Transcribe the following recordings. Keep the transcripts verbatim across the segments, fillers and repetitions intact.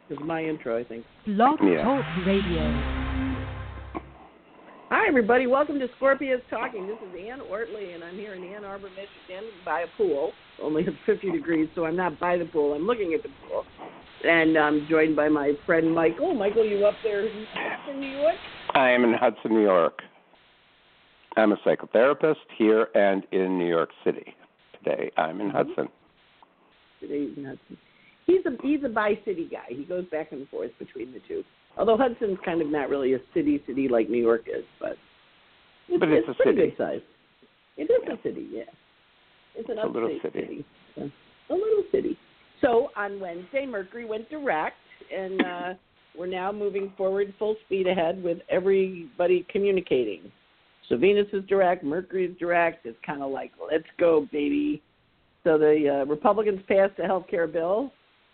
This is my intro, I think. Blog Yeah. Talk Radio. Hi, everybody. Welcome to Scorpius Talking. This is Ann Ortley, and I'm here in Ann Arbor, Michigan, by a pool. Only it's fifty degrees, so I'm not by the pool. I'm looking at the pool. And I'm joined by my friend Michael. Michael, you up there in New York? I am in Hudson, New York. I'm a psychotherapist here and in New York City. Today I'm in Hudson. Today's in Hudson. He's a he's a bi-city guy. He goes back and forth between the two. Although Hudson's kind of not really a city city like New York is, but it's, But it's, it's a pretty city. good size. It is Yeah. a city, yeah. It's an It's a little upstate city. city. Yeah. A little city. So on Wednesday, Mercury went direct, and uh, we're now moving forward full speed ahead with everybody communicating. So Venus is direct, Mercury is direct. It's kind of like, let's go, baby. So the uh, Republicans passed a health care bill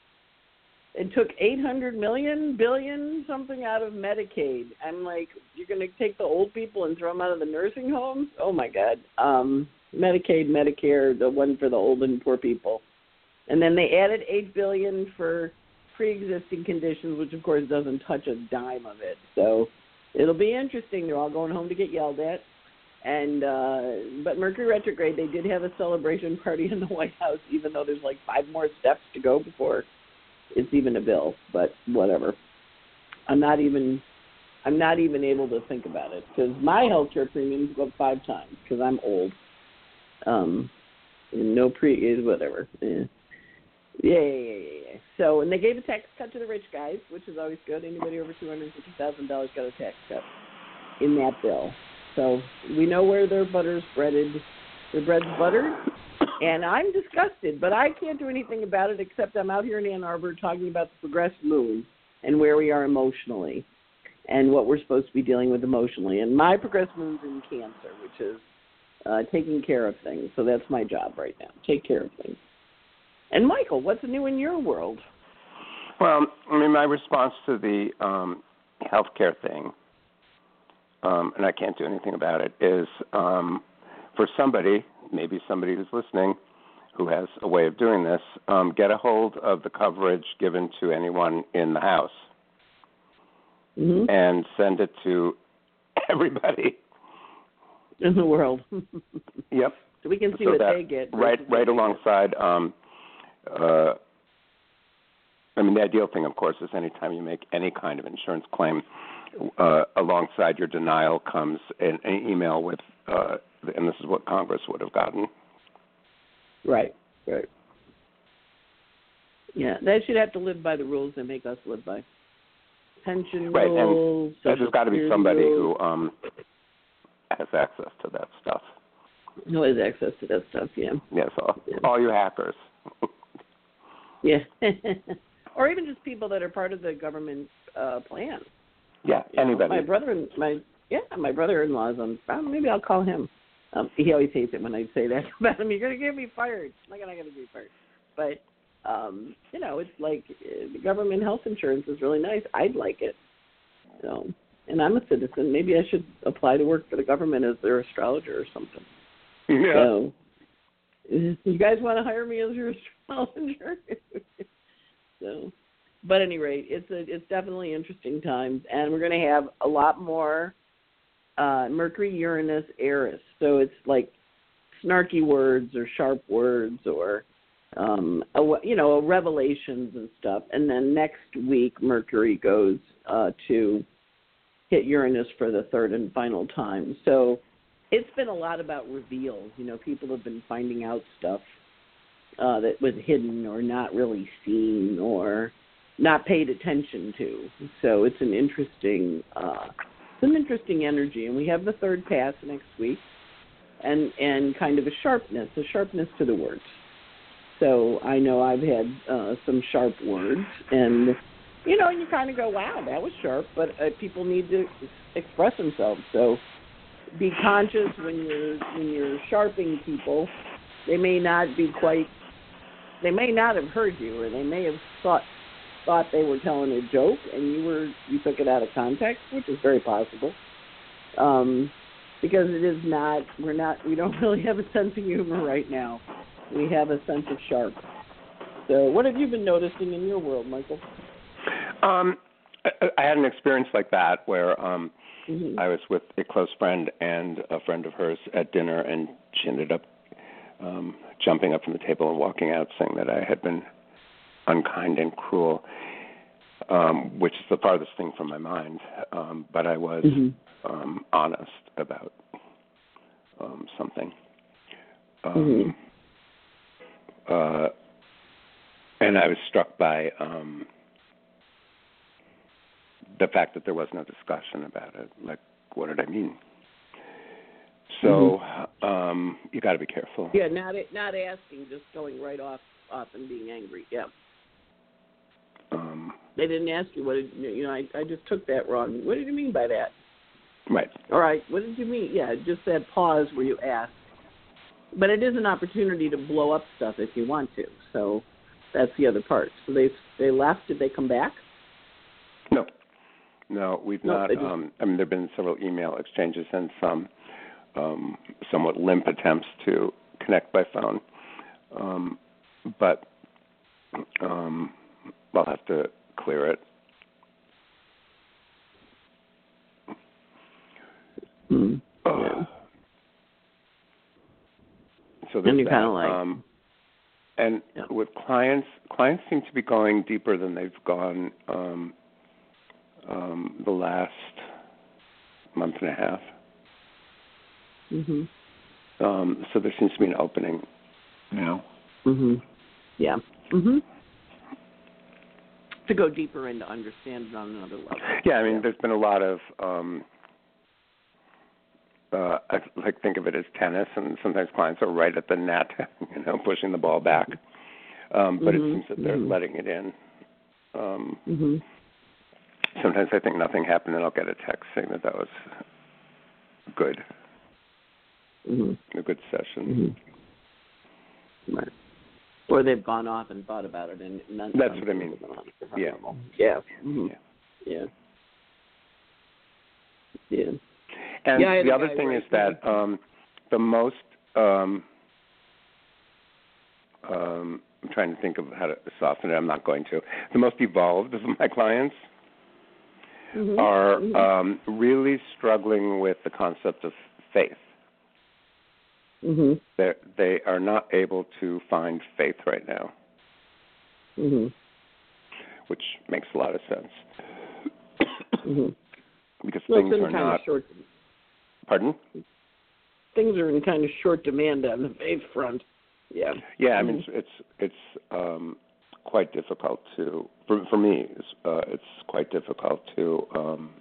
and took eight hundred million, billion, something out of Medicaid. I'm like, you're going to take the old people and throw them out of the nursing homes? Oh, my God. Um, Medicaid, Medicare, the one for the old and poor people. And then they added eight billion dollars for pre-existing conditions, which, of course, doesn't touch a dime of it. So it'll be interesting. They're all going home to get yelled at. And uh, but Mercury retrograde, they did have a celebration party in the White House, even though there's like five more steps to go before it's even a bill. But whatever. I'm not even I'm not even able to think about it because my healthcare premiums go up five times because I'm old. Um, and no pre is whatever. Yeah. Yeah, yeah, yeah, yeah. So, and they gave a tax cut to the rich guys, which is always good. Anybody over two hundred fifty thousand dollars got a tax cut in that bill. So we know where their butter's breaded, their bread's buttered, and I'm disgusted, but I can't do anything about it except I'm out here in Ann Arbor talking about the progressed moon and where we are emotionally and what we're supposed to be dealing with emotionally. And my progressed moon's in Cancer, which is uh, taking care of things. So that's my job right now, take care of things. And Michael, what's new in your world? Well, I mean, my response to the um, healthcare thing, um, and I can't do anything about it, is um, for somebody, maybe somebody who's listening, who has a way of doing this, um, get a hold of the coverage given to anyone in the house Mm-hmm. and send it to everybody. In the world. Yep. So we can see so what that they get. Right, versus what right we alongside. Um, uh, I mean, the ideal thing, of course, is anytime you make any kind of insurance claim, uh, alongside your denial comes an, an email with, uh, and this is what Congress would have gotten. get. Right, right. Yeah, they should have to live by the rules they make us live by. Pension Right, rules. and there's got to be Social somebody rules. who um, has access to that stuff. Who has access to that stuff, yeah. Yes, all, Yeah. all you hackers. Yeah. Or even just people that are part of the government uh, plan. Yeah, You know, anybody. My brother, my yeah, my brother-in-law is on. Well, maybe I'll call him. Um, he always hates it when I say that about him. You're gonna get me fired. I'm not gonna get me fired. But um, you know, it's like uh, the government health insurance is really nice. I'd like it. So, and I'm a citizen. Maybe I should apply to work for the government as their astrologer or something. Yeah. So, you guys want to hire me as your astrologer? So, but at any rate, it's a, it's definitely interesting times, and we're going to have a lot more uh, Mercury, Uranus, Eris. So it's like snarky words or sharp words or um, a, you know, revelations and stuff. And then next week, Mercury goes uh, to hit Uranus for the third and final time. So it's been a lot about reveals. You know, people have been finding out stuff uh, that was hidden or not really seen or not paid attention to. So it's an interesting, uh, it's an interesting energy. And we have the third pass next week, and and kind of a sharpness, a sharpness to the words. So I know I've had uh, some sharp words, and you know, you kind of go, wow, that was sharp. But uh, people need to express themselves. So be conscious when you're when you're sharping people. They may not be quite. They may not have heard you, or they may have thought thought they were telling a joke, and you were you took it out of context, which is very possible. Um, because it is not. We're not. We don't really have a sense of humor right now. We have a sense of sharp. So, what have you been noticing in your world, Michael? Um, I, I had an experience like that where um, Mm-hmm. I was with a close friend and a friend of hers at dinner, and she ended up um, jumping up from the table and walking out, saying that I had been unkind and cruel, um, which is the farthest thing from my mind. Um, but I was Mm-hmm. um, honest about um, something. Um, Mm-hmm. uh, and I was struck by um, the fact that there was no discussion about it. Like, what did I mean? So mm-hmm. um, you got to be careful. Yeah, not not asking, just going right off off and being angry. Yeah. Um, they didn't ask you what did you know. I I just took that wrong. What did you mean by that? Right. All right. What did you mean? Yeah, just that pause where you ask. But it is an opportunity to blow up stuff if you want to. So that's the other part. So they they left. Did they come back? No. No, we've no, not. Um, I mean, there have been several email exchanges and some um, somewhat limp attempts to connect by phone. Um, but um, I'll have to clear it. Mm. Uh, Yeah. So and you that. kind of like. Um, and yeah. with clients, clients seem to be going deeper than they've gone um, um, the last month and a half. Mhm. Um, so there seems to be an opening now. Mhm. Yeah. Mhm. To go deeper and to understand it on another level. Yeah, I mean, yeah. there's been a lot of, um, uh, I like think of it as tennis, and sometimes clients are right at the net, you know, pushing the ball back. Um, but mm-hmm. it seems that they're mm-hmm. letting it in. Um, mm-hmm. Sometimes I think nothing happened, and I'll get a text saying that that was good, mm-hmm. a good session. Mm-hmm. Right. Or they've gone off and thought about it, and none. That's what I mean. Yeah. Yeah. Mm-hmm. Yeah. Yeah. Yeah. And yeah, the other thing right. is that um, the most, um, um, I'm trying to think of how to soften it. I'm not going to. The most evolved of my clients mm-hmm. are mm-hmm. Um, really struggling with the concept of faith. Mm-hmm. They they are not able to find faith right now, mm-hmm. which makes a lot of sense. mm-hmm. Because well, things are not. Short, pardon? Things are in kind of short demand on the faith front. Yeah. Yeah, I mm-hmm. mean it's it's, it's um, quite difficult to for for me. It's, uh, it's quite difficult to um,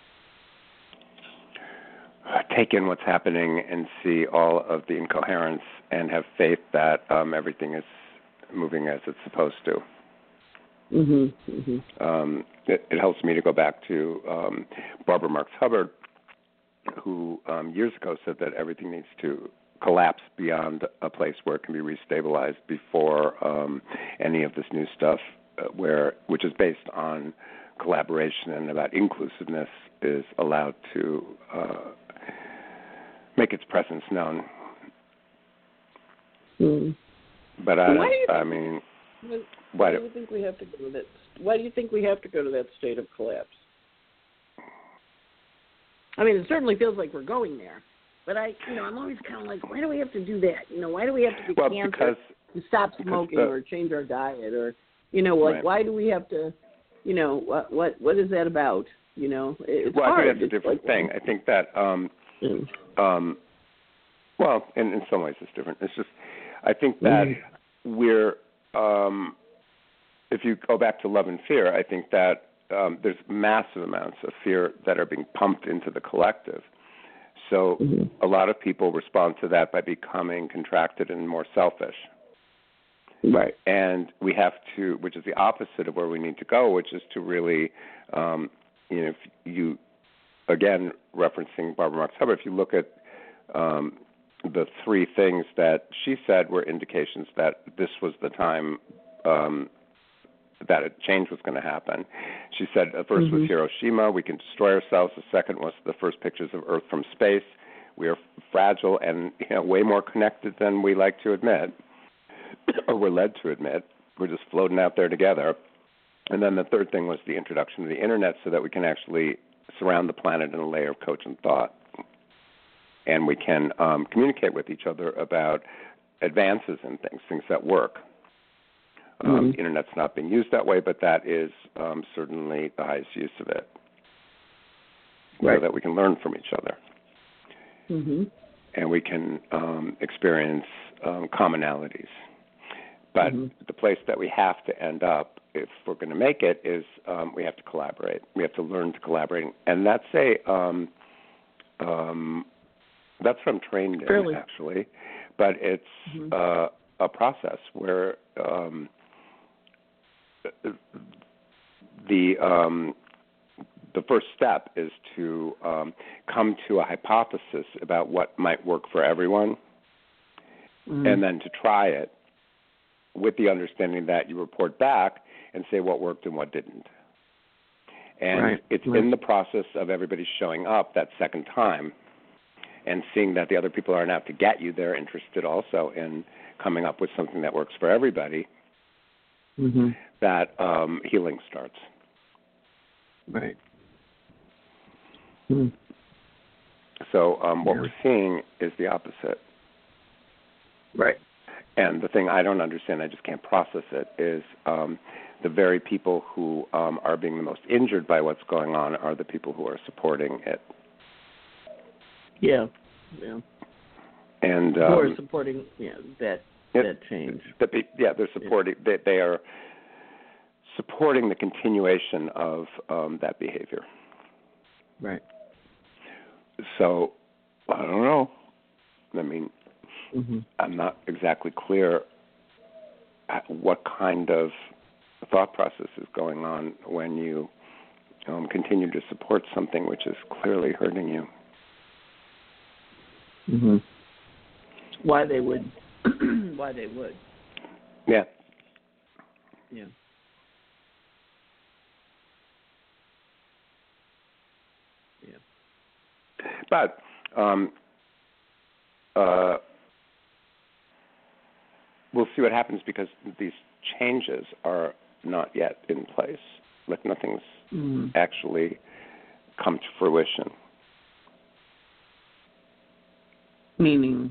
take in what's happening and see all of the incoherence and have faith that um, everything is moving as it's supposed to. Mm-hmm. Mm-hmm. Um, it, it helps me to go back to um, Barbara Marx Hubbard, who um, years ago said that everything needs to collapse beyond a place where it can be restabilized before um, any of this new stuff, uh, where which is based on collaboration and about inclusiveness, is allowed to uh, make its presence known. Mm. But I, why do you I think, mean, why, why do you think we have to go to that? Why do you think we have to go to that state of collapse? I mean, it certainly feels like we're going there, but I, you know, I'm always kind of like, why do we have to do that? You know, why do we have to be well, cancer because, and stop smoking the, or change our diet or, you know, like right. why do we have to, you know, what what what is that about? You know, it's well, hard. I think that's a different like, thing. I think that, um, mm. um, well, in, in some ways it's different. It's just, I think that mm. we're, um, if you go back to Love and Fear, I think that um, there's massive amounts of fear that are being pumped into the collective. So mm-hmm. a lot of people respond to that by becoming contracted and more selfish. Right. And we have to, which is the opposite of where we need to go, which is to really, um, you know, if you, again, referencing Barbara Marx Hubbard, if you look at um, the three things that she said were indications that this was the time um, that a change was going to happen. She said the first mm-hmm. was Hiroshima, we can destroy ourselves. The second was the first pictures of Earth from space. We are fragile and, you know, way more connected than we like to admit, or we're led to admit. We're just floating out there together. And then the third thing was the introduction to the internet so that we can actually surround the planet in a layer of cogent thought. And we can um, communicate with each other about advances in things, things that work. Um, mm-hmm. The internet's not being used that way, but that is um, certainly the highest use of it. Right. So that we can learn from each other. Mm-hmm. And we can um, experience um, commonalities. But mm-hmm. the place that we have to end up, if we're going to make it, is um, we have to collaborate. We have to learn to collaborate. And that's a um, um, that's what I'm trained in, Fairly. actually. But it's mm-hmm. uh, a process where um, the um, the first step is to um, come to a hypothesis about what might work for everyone, mm-hmm. and then to try it with the understanding that you report back and say what worked and what didn't. And right. it's right. in the process of everybody showing up that second time and seeing that the other people aren't out to get you. They're interested also in coming up with something that works for everybody, mm-hmm. that um, healing starts. Right. Mm. So um, what yeah. we're seeing is the opposite. Right. And the thing I don't understand, I just can't process it, is um, the very people who um, are being the most injured by what's going on are the people who are supporting it. Yeah. Yeah. And who um, are supporting yeah that it, that change. The, yeah, they're supporting. Yeah. They, they are supporting the continuation of um, that behavior. Right. So I don't know. I mean, mm-hmm. I'm not exactly clear what kind of thought process is going on when you um, continue to support something which is clearly hurting you. Mm-hmm. Why they would? Why they would? Yeah. Yeah. Yeah. But um, uh, we'll see what happens because these changes are not yet in place. Like nothing's mm-hmm. actually come to fruition. Meaning?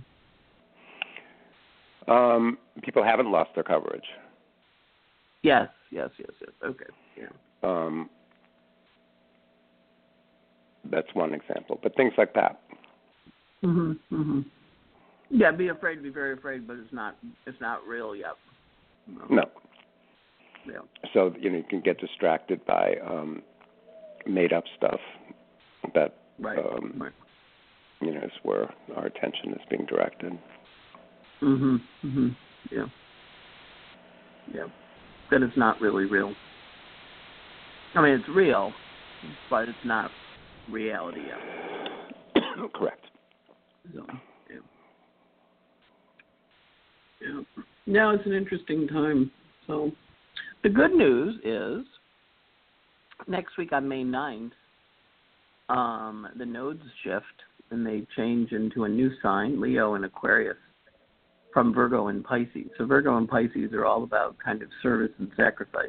Um, people haven't lost their coverage. Yes, yes, yes, yes. Okay, yeah. Um, that's one example, but things like that. Mhm, mhm. Yeah, be afraid, be very afraid, but it's not, it's not real yet. No. No. Yeah. So you know you can get distracted by um, made-up stuff that right. Um, right. you know is where our attention is being directed. Mhm, mhm. Yeah. Yeah. That it's not really real. I mean, it's real, but it's not reality yet. Correct. So, yeah. Yeah. Now it's an interesting time. So, the good news is next week on May ninth, um, the nodes shift and they change into a new sign, Leo and Aquarius, from Virgo and Pisces. So Virgo and Pisces are all about kind of service and sacrifice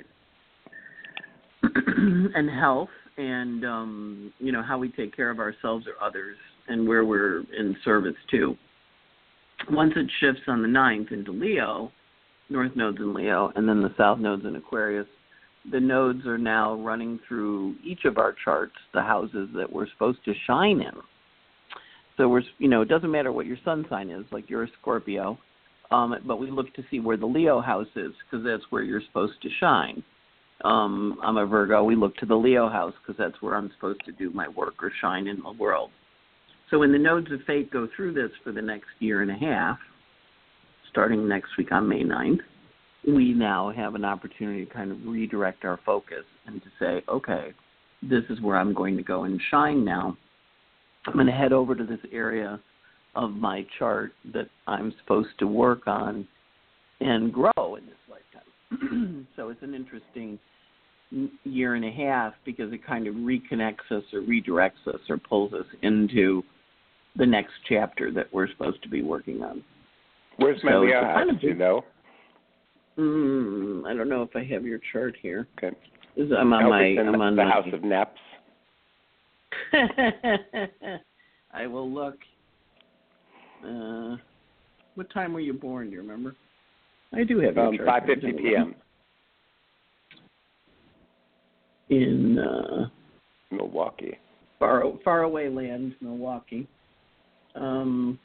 and health and, um, you know, how we take care of ourselves or others and where we're in service too. Once it shifts on the ninth into Leo, North node's in Leo, and then the South node's in Aquarius, the nodes are now running through each of our charts, the houses that we're supposed to shine in. So we're, you know, it doesn't matter what your sun sign is, like you're a Scorpio, um, but we look to see where the Leo house is because that's where you're supposed to shine. Um, I'm a Virgo. We look to the Leo house because that's where I'm supposed to do my work or shine in the world. So when the nodes of fate go through this for the next year and a half, starting next week on May ninth, we now have an opportunity to kind of redirect our focus and to say, okay, this is where I'm going to go and shine now. I'm going to head over to this area of my chart that I'm supposed to work on and grow in this lifetime. So it's an interesting year and a half because it kind of reconnects us or redirects us or pulls us into the next chapter that we're supposed to be working on. Where's my so Leo house, do you know? Mm, I don't know if I have your chart here. Okay. This is- I'm on my. Elkerton, I'm on the my, House of Neps. I will look. Uh, what time were you born? Do you remember? I do have your Um, chart. five fifty p.m. in uh, Milwaukee. far far away land, Milwaukee. Um,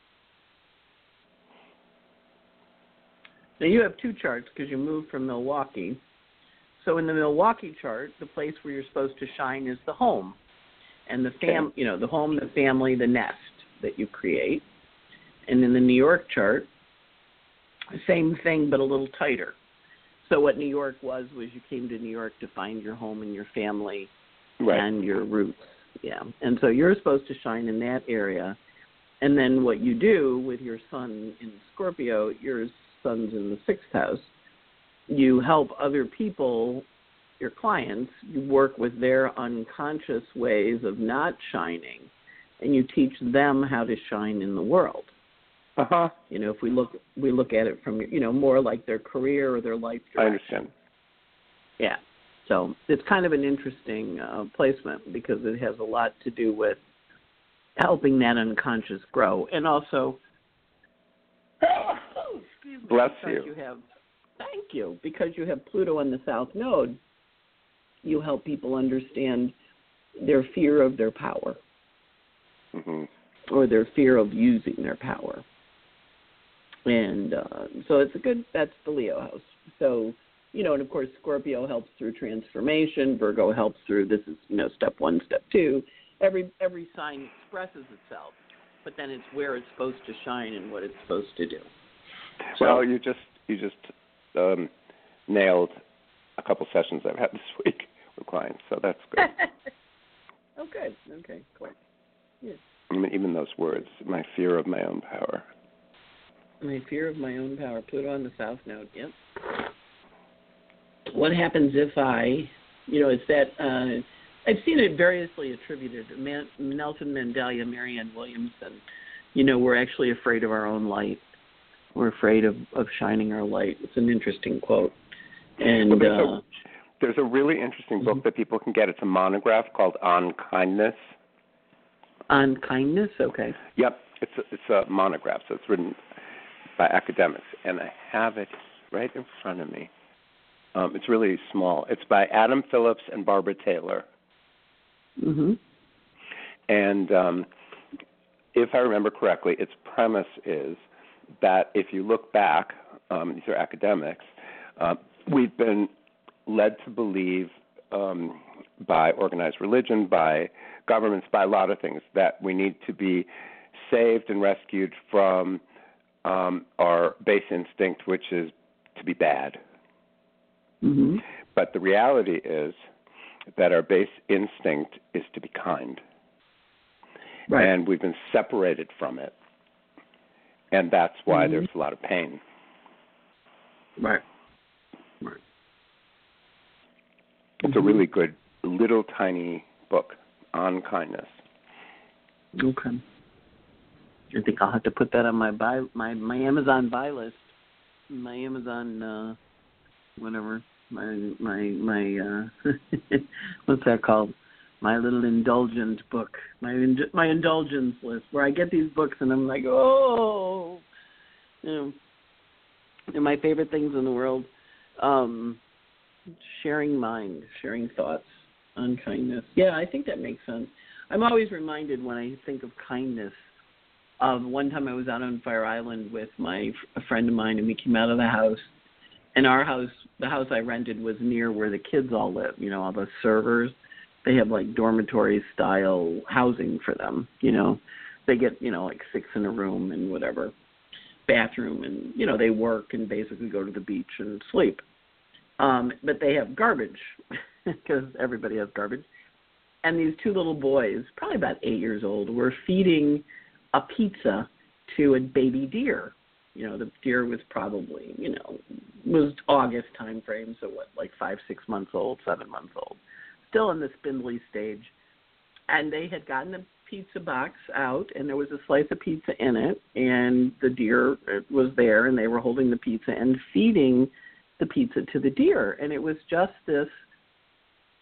now you have two charts because you moved from Milwaukee. So in the Milwaukee chart, the place where you're supposed to shine is the home, and the fam, Okay. you know, the home, the family, the nest that you create. And in the New York chart, same thing but a little tighter. So what New York was was you came to New York to find your home and your family Right. and your roots. Yeah. And so you're supposed to shine in that area. And then what you do with your sun in Scorpio, your sun's in the sixth house, you help other people, your clients, you work with their unconscious ways of not shining, and you teach them how to shine in the world. Uh-huh. You know, if we look we look at it from, you know, more like their career or their life direction. I understand. Yeah. So it's kind of an interesting uh, placement because it has a lot to do with helping that unconscious grow. And also, excuse me, Bless because you. you have, thank you, because you have Pluto on the South Node, you help people understand their fear of their power Mm-hmm. or their fear of using their power. And uh, so it's a good, that's the Leo house. So, you know, and of course, Scorpio helps through transformation. Virgo helps through, this is, you know, step one, step two. Every every sign expresses itself, but then it's where it's supposed to shine and what it's supposed to do. So, Well, you just you just um, nailed a couple sessions I've had this week with clients, so that's good. oh, good. Okay, cool. Yeah. I mean, even those words, my fear of my own power. My fear of my own power. Pluto on the South Node. Yep. What happens if I, you know, it's that, uh, I've seen it variously attributed. Man, Nelson Mandela, Marianne Williamson, you know, we're actually afraid of our own light. We're afraid of, of shining our light. It's an interesting quote. And Well, there's, uh, a, there's a really interesting book mm-hmm. that people can get. It's a monograph called On Kindness. On kindness? Okay. Yep, it's a, it's a monograph, so it's written by academics, and I have it right in front of me. Um, it's really small. It's by Adam Phillips and Barbara Taylor. Mm-hmm. And um, if I remember correctly, its premise is that if you look back, um, these are academics, uh, we've been led to believe um, by organized religion, by governments, by a lot of things, that we need to be saved and rescued from um, our base instinct, which is to be bad. Mm-hmm. But the reality is that our base instinct is to be kind. Right. And we've been separated from it. And that's why mm-hmm. there's a lot of pain. Right. Right. It's mm-hmm. a really good little tiny book on kindness. Okay. I think I'll have to put that on my buy, my my Amazon buy list. My Amazon uh, whatever. My my my uh, what's that called? My little indulgent book. My my indulgence list, where I get these books and I'm like, oh, you know, they're my favorite things in the world. Um, sharing mind, sharing thoughts on kindness. Yeah, I think that makes sense. I'm always reminded when I think of kindness of one time I was out on Fire Island with my a friend of mine, and we came out of the house, and our house, the house I rented, was near where the kids all live. You know, all the servers, they have like dormitory style housing for them. You know, they get, you know, like six in a room and whatever, bathroom, and you know they work and basically go to the beach and sleep. Um, but they have garbage because everybody has garbage. And these two little boys, probably about eight years old, were feeding a pizza to a baby deer. You know, the deer was probably, you know, was August time frame, so what, like five, six months old, seven months old, still in the spindly stage. And they had gotten the pizza box out, and there was a slice of pizza in it, and the deer was there, and they were holding the pizza and feeding the pizza to the deer. And it was just this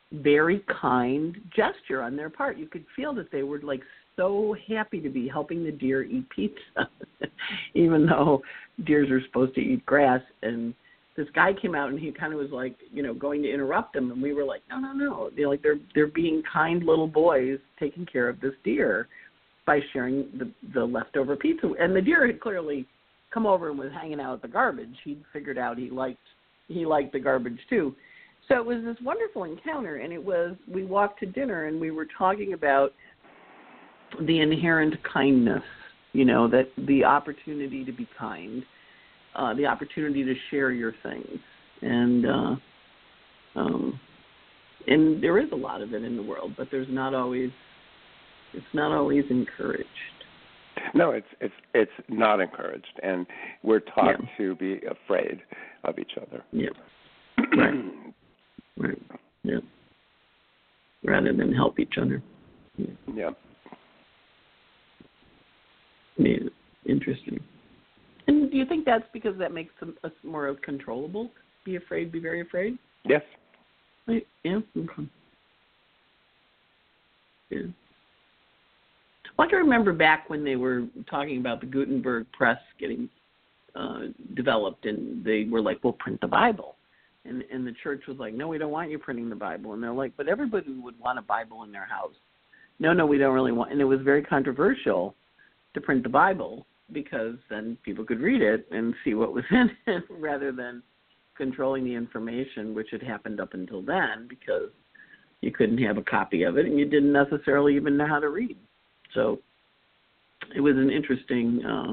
very kind gesture on their part. You could feel that they were like so happy to be helping the deer eat pizza, even though deers are supposed to eat grass. And this guy came out and he kind of was like, you know, going to interrupt them, and we were like, no, no, no. They're like they're they're being kind little boys taking care of this deer by sharing the the leftover pizza. And the deer had clearly come over and was hanging out at the garbage. He'd figured out he liked he liked the garbage too. So it was this wonderful encounter, and it was, we walked to dinner and we were talking about the inherent kindness, you know, that the opportunity to be kind, uh, the opportunity to share your things. And, uh, um, and there is a lot of it in the world, but there's not always, it's not always encouraged. No, it's it's it's not encouraged, and we're taught yeah. to be afraid of each other. Yeah. Right. Right. Yeah. Rather than help each other. Yeah. Yeah. Yeah. Interesting. And do you think that's because that makes them, us more controllable? Be afraid, be very afraid? Yes. Right. Yeah. Okay. Yeah. Well, I can remember back when they were talking about the Gutenberg press getting uh, developed, and they were like, "We'll print the Bible," and and the church was like, "No, we don't want you printing the Bible," and they're like, "But everybody would want a Bible in their house." No, no, we don't really want, and it was very controversial to print the Bible because then people could read it and see what was in it rather than controlling the information, which had happened up until then because you couldn't have a copy of it and you didn't necessarily even know how to read. So it was an interesting, uh,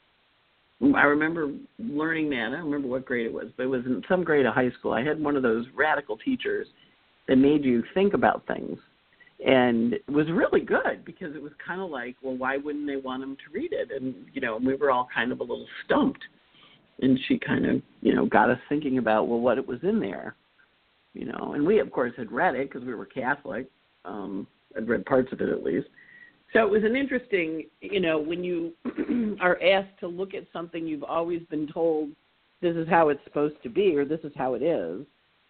I remember learning that. I don't remember what grade it was, but it was in some grade of high school. I had one of those radical teachers that made you think about things. And it was really good because it was kind of like, well, why wouldn't they want them to read it? And, you know, we were all kind of a little stumped. And she kind of, you know, got us thinking about, well, what it was in there, you know. And we, of course, had read it because we were Catholic. Um, I'd read parts of it at least. So it was an interesting, you know, when you are asked to look at something you've always been told this is how it's supposed to be or this is how it is,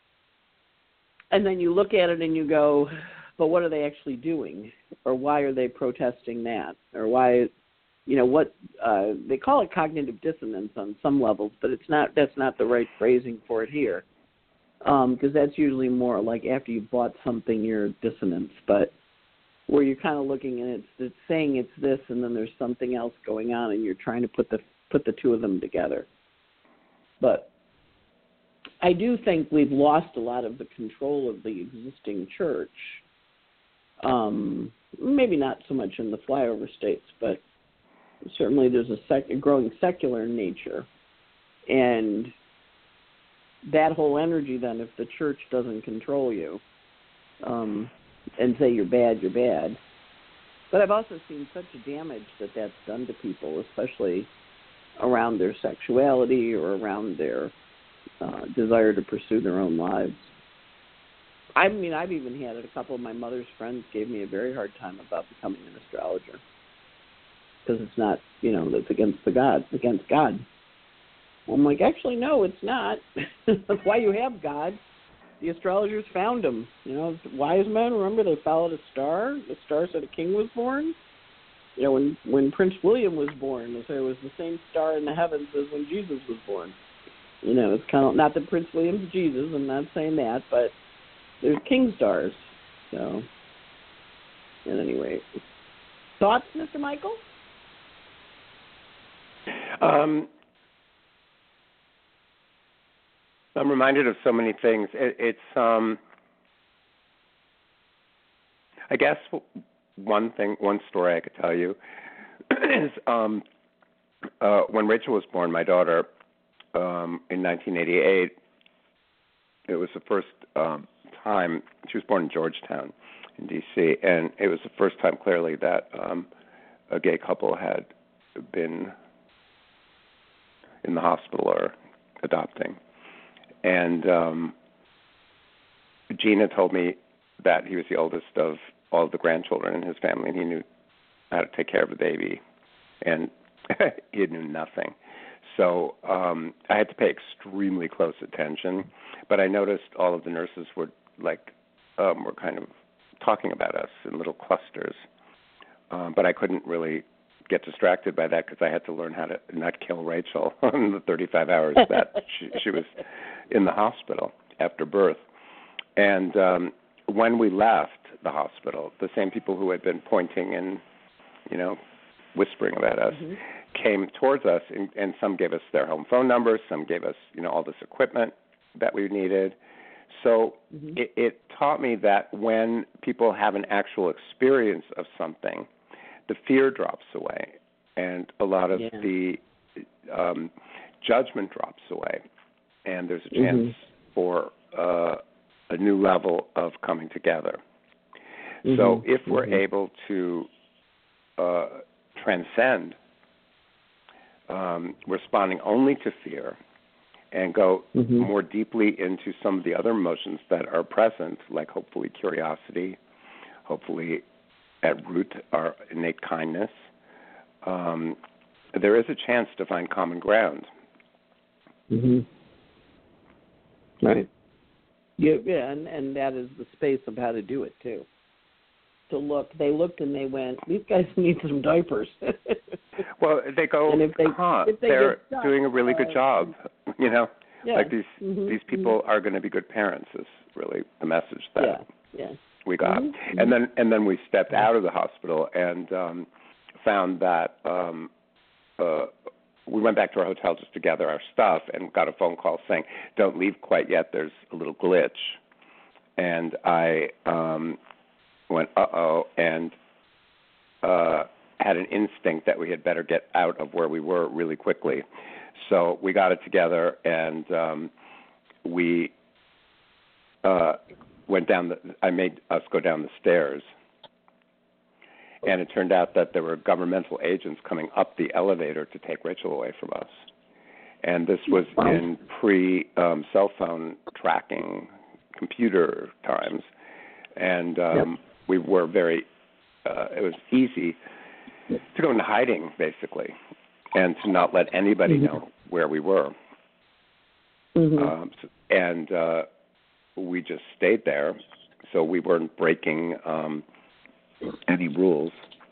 and then you look at it and you go, but what are they actually doing? Or why are they protesting that? Or why, you know, what, uh, they call it cognitive dissonance on some levels, but it's not, that's not the right phrasing for it here. Um, because that's usually more like after you've bought something, you're dissonance, but where you're kind of looking and it's, it's saying it's this and then there's something else going on and you're trying to put the put the two of them together. But I do think we've lost a lot of the control of the existing church. Um, maybe not so much in the flyover states, but certainly there's a, sec- a growing secular nature. And that whole energy then, if the church doesn't control you, um, and say you're bad, you're bad. But I've also seen such a damage that that's done to people, especially around their sexuality or around their uh, desire to pursue their own lives. I mean, I've even had it. A couple of my mother's friends gave me a very hard time about becoming an astrologer because it's not, you know, that's against the God, against God. I'm like, actually, no, it's not. That's why you have God. The astrologers found him. You know, wise men, remember, they followed a star. The star said a king was born. You know, when, when Prince William was born, they said it was the same star in the heavens as when Jesus was born. You know, it's kind of, not that Prince William's Jesus, I'm not saying that, but there's king stars. So, and anyway, thoughts, Mister Michael? Um, I'm reminded of so many things. It, it's, um, I guess, one thing, one story I could tell you is um, uh, when Rachel was born, my daughter, um, in nineteen eighty-eight, it was the first um, time, she was born in Georgetown in D C, and it was the first time clearly that um, a gay couple had been in the hospital or adopting. And um, Gina told me that he was the oldest of all of the grandchildren in his family, and he knew how to take care of the baby, and he knew nothing. So um, I had to pay extremely close attention, but I noticed all of the nurses were, like, um, were kind of talking about us in little clusters. Um, but I couldn't really get distracted by that because I had to learn how to not kill Rachel in the thirty-five hours that she, she was in the hospital after birth. And um, when we left the hospital, the same people who had been pointing and, you know, whispering about us mm-hmm. came towards us, and, and some gave us their home phone numbers, some gave us, you know, all this equipment that we needed. So mm-hmm. it, it taught me that when people have an actual experience of something, the fear drops away, and a lot of yeah. the um, judgment drops away, and there's a chance mm-hmm. for uh, a new level of coming together. Mm-hmm. So if we're mm-hmm. able to uh, transcend um, responding only to fear and go mm-hmm. more deeply into some of the other emotions that are present, like hopefully curiosity, hopefully at root our innate kindness, um, there is a chance to find common ground. Mm-hmm. Right. Yeah, yeah, and, and that is the space of how to do it, too. To look, they looked and they went, these guys need some diapers. Well, they go, and if they, huh, if they they're stuck, doing a really good job, you know? Yeah. Like these mm-hmm. these people mm-hmm. are going to be good parents is really the message that yeah. Yeah. we got. Mm-hmm. And then and then we stepped out of the hospital and um, found that um, uh, we went back to our hotel just to gather our stuff and got a phone call saying, don't leave quite yet, there's a little glitch. And I um, went, uh-oh, and uh, had an instinct that we had better get out of where we were really quickly. So we got it together, and um, we uh, went down the, I made us go down the stairs. And it turned out that there were governmental agents coming up the elevator to take Rachel away from us. And this was wow. in pre-cell um, phone tracking computer times. And um, yep. we were very, uh, it was easy to go into hiding, basically, and to not let anybody mm-hmm. know where we were. Mm-hmm. Um, so, and uh, we just stayed there, so we weren't breaking um, any rules.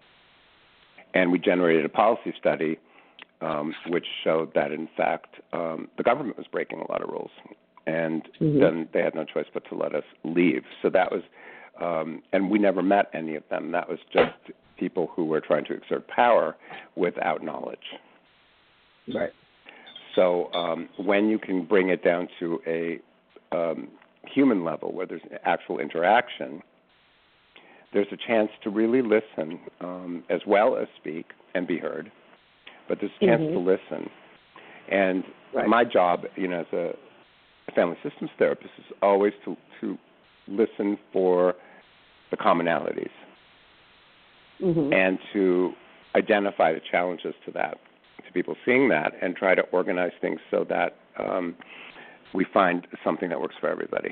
And we generated a policy study um, which showed that, in fact, um, the government was breaking a lot of rules. And mm-hmm. then they had no choice but to let us leave. So that was, um, and we never met any of them. That was just people who were trying to exert power without knowledge. Right. So um, when you can bring it down to a um, human level where there's actual interaction, there's a chance to really listen um, as well as speak and be heard. But there's a chance mm-hmm. to listen. And right. my job, you know, as a family systems therapist is always to, to listen for the commonalities mm-hmm. and to identify the challenges to that, to people seeing that, and try to organize things so that um, we find something that works for everybody.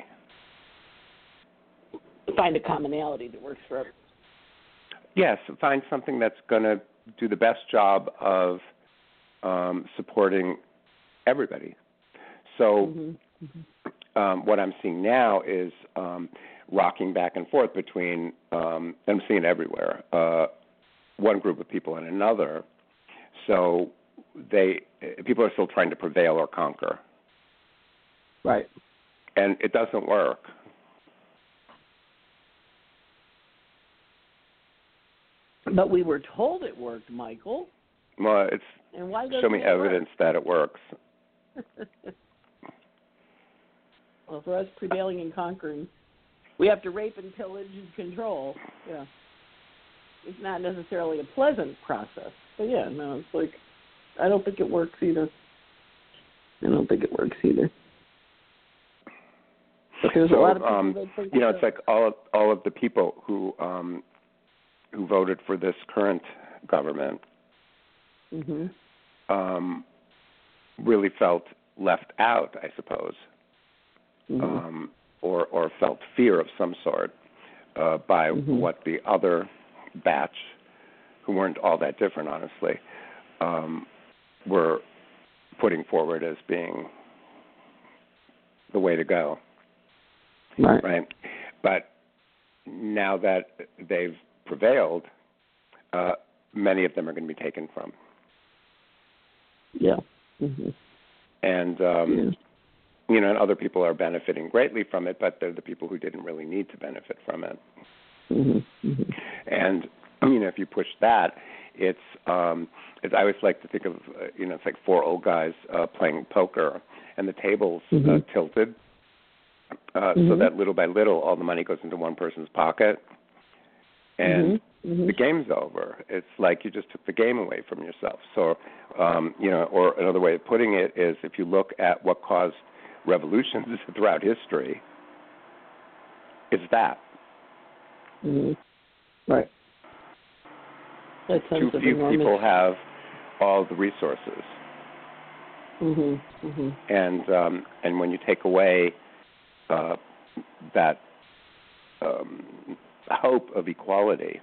Find a commonality that works for everybody. Yes, find something that's going to do the best job of um, supporting everybody. So mm-hmm. Mm-hmm. Um, what I'm seeing now is um, rocking back and forth between, um, I'm seeing it everywhere, uh, one group of people and another. So they people are still trying to prevail or conquer. Right. And it doesn't work. But we were told it worked, Michael. Well, it's and why show me evidence work? that it works. Well, for us prevailing and conquering, we have to rape and pillage and control. Yeah. It's not necessarily a pleasant process. But, yeah, no, it's like, I don't think it works either. I don't think it works either. But there's so, a lot of people um, that think you know, it's like all of, all of the people who um, who voted for this current government mm-hmm. um, really felt left out, I suppose. Mm-hmm. Um, or, or felt fear of some sort uh, by mm-hmm. what the other batch, who weren't all that different, honestly, um, were putting forward as being the way to go. Right. Right. But now that they've prevailed, uh, many of them are going to be taken from. Yeah. Mm-hmm. And, um, yeah. you know, and other people are benefiting greatly from it, but they're the people who didn't really need to benefit from it. Mm-hmm. Mm-hmm. And, you know, if you push that, it's, um, it's I always like to think of, uh, you know, it's like four old guys uh, playing poker, and the tables mm-hmm. uh, tilted, uh, mm-hmm. so that little by little all the money goes into one person's pocket, and mm-hmm. Mm-hmm. the game's over. It's like you just took the game away from yourself. So, um, you know, or another way of putting it is if you look at what caused revolutions throughout history, it's that. Mm-hmm. Right. That Too few enormous... people have all the resources. Mm-hmm. Mm-hmm. And um, and when you take away uh, that um, hope of equality,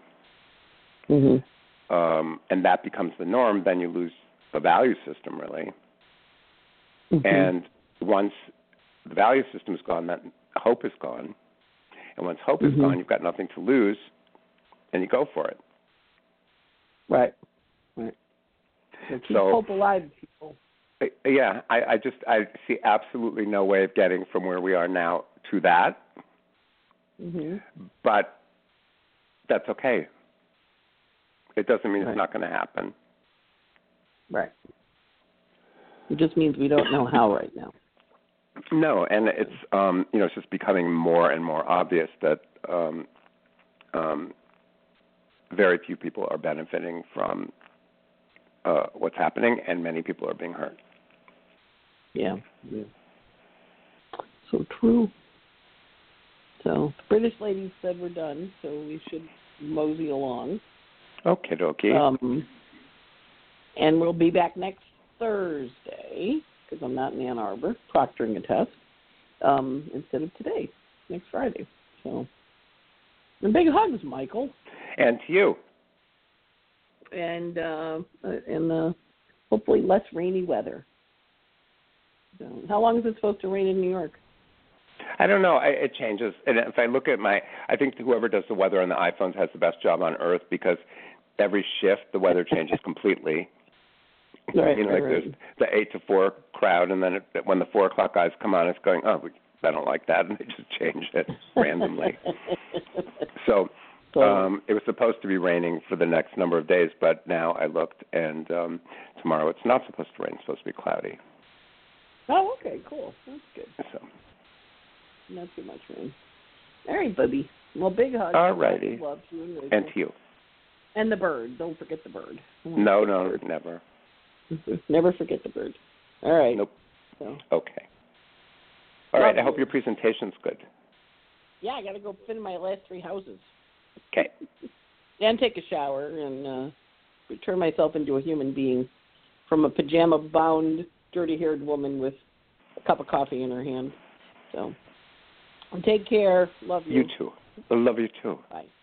mm-hmm. um, and that becomes the norm, then you lose the value system, really. Mm-hmm. And once the value system is gone, that hope is gone. And once hope mm-hmm. is gone, you've got nothing to lose, and you go for it. Right. Right. So keep so, hope alive, people. Yeah, I, I just I see absolutely no way of getting from where we are now to that. Mm-hmm. But that's okay. It doesn't mean right. it's not going to happen. Right. It just means we don't know how right now. No, and it's um, you know it's just becoming more and more obvious that um, um, very few people are benefiting from uh, what's happening, and many people are being hurt. Yeah. yeah. So true. So the British ladies said we're done, so we should mosey along. Okay, dokie. Um, and we'll be back next Thursday, because I'm not in Ann Arbor, proctoring a test, um, instead of today, next Friday. So, and big hugs, Michael. And to you. And uh, and uh, hopefully less rainy weather. So, how long is it supposed to rain in New York? I don't know. I, it changes. And if I look at my, I think whoever does the weather on the iPhones has the best job on earth because every shift the weather changes completely. Right, you know, like right. there's the eight to four crowd, and then it, when the four o'clock guys come on, it's going, oh, I don't like that, and they just change it randomly. So um, it was supposed to be raining for the next number of days, but now I looked, and um, tomorrow it's not supposed to rain. It's supposed to be cloudy. Oh, okay, cool. That's good. So. Not too much rain. All right, Bubby. Well, big hugs. All righty. Love to you and Rachel. And to you. And the bird. Don't forget the bird. No, no, bird. Never. Never forget the bird. All right. Nope. So. Okay. All right. Love I hope you. your presentation's good. Yeah, I got to go fit in my last three houses. Okay. And take a shower and uh, turn myself into a human being from a pajama-bound, dirty-haired woman with a cup of coffee in her hand. So, take care. Love you. You too. I love you too. Bye.